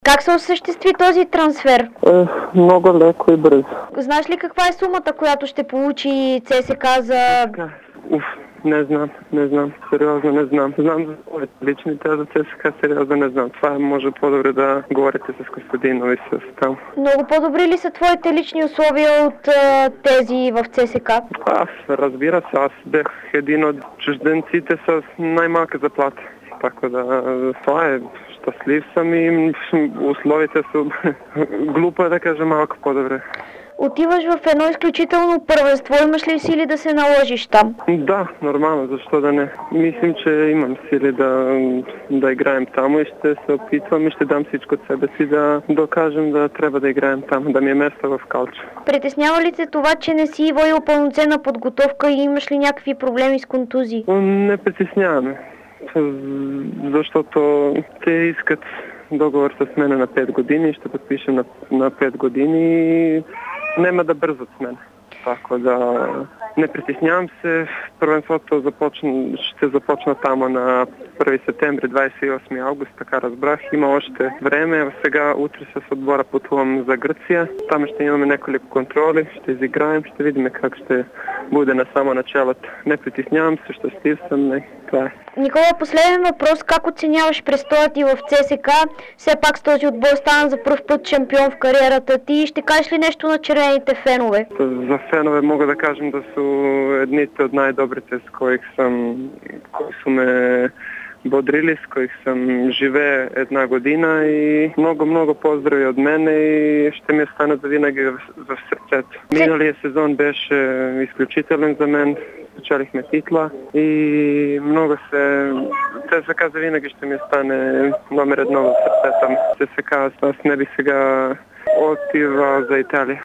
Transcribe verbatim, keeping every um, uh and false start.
Как се осъществи този трансфер? Е, много леко и бързо. Знаеш ли каква е сумата, която ще получи ЦСКА за... Така, уф, не знам, не знам, сериозно не знам. Знам за своите личните, а за ЦСКА сериозно не знам. Това може по-добре да говорите с Костадинов и с там. Много по-добри ли са твоите лични условия от а, тези в ЦСКА? Аз, разбира се, аз бях един от чужденците с най-малка заплата. Така да, това е, щастлив съм и условията са глупо да кажа малко по-добре. Отиваш в едно изключително първенство, имаш ли сили да се наложиш там? Да, нормално, защо да не. Мислим, че имам сили да, да играем там и ще се опитвам и ще дам всичко от себе си да докажем да трябва да играем там, да ми е место в Калча. Притеснява ли те това, че не си водил пълноценна подготовка и имаш ли някакви проблеми с контузии? Не притесняваме, защото те искат договор с мен на пет години, ще подпишем на, на пет години и няма да бързат с мен. Така да не притеснявам се. Първенството започна, ще започна там на първи септември, двадесет и осми август, така разбрах. Има още време. Сега утре с отбора пътувам за Гърция. Там ще имаме няколко контроли, ще изиграем, ще видим как ще буде на само началото. Не притеснявам се, щастлив съм. Не, това е. Никола, последен въпрос. Как оценяваш престоя ти в ЦСКА? Все пак с този отбор стана за пръв път шампион в кариерата ти. Ще кажеш ли нещо на червените фенове? За фенове мога да кажем да са едните от най-добрите, с които съм, кои са ме бодрили, с които съм живее една година и много-много поздрави от мен и ще ми останат завинаги в, в сърцето. Миналия сезон беше изключителен за мен. Спечелихме титла и много се... ЦСКА завинаги ще ми остане номер едно в сърцето. ЦСКА, аз не би сега отива за Италия.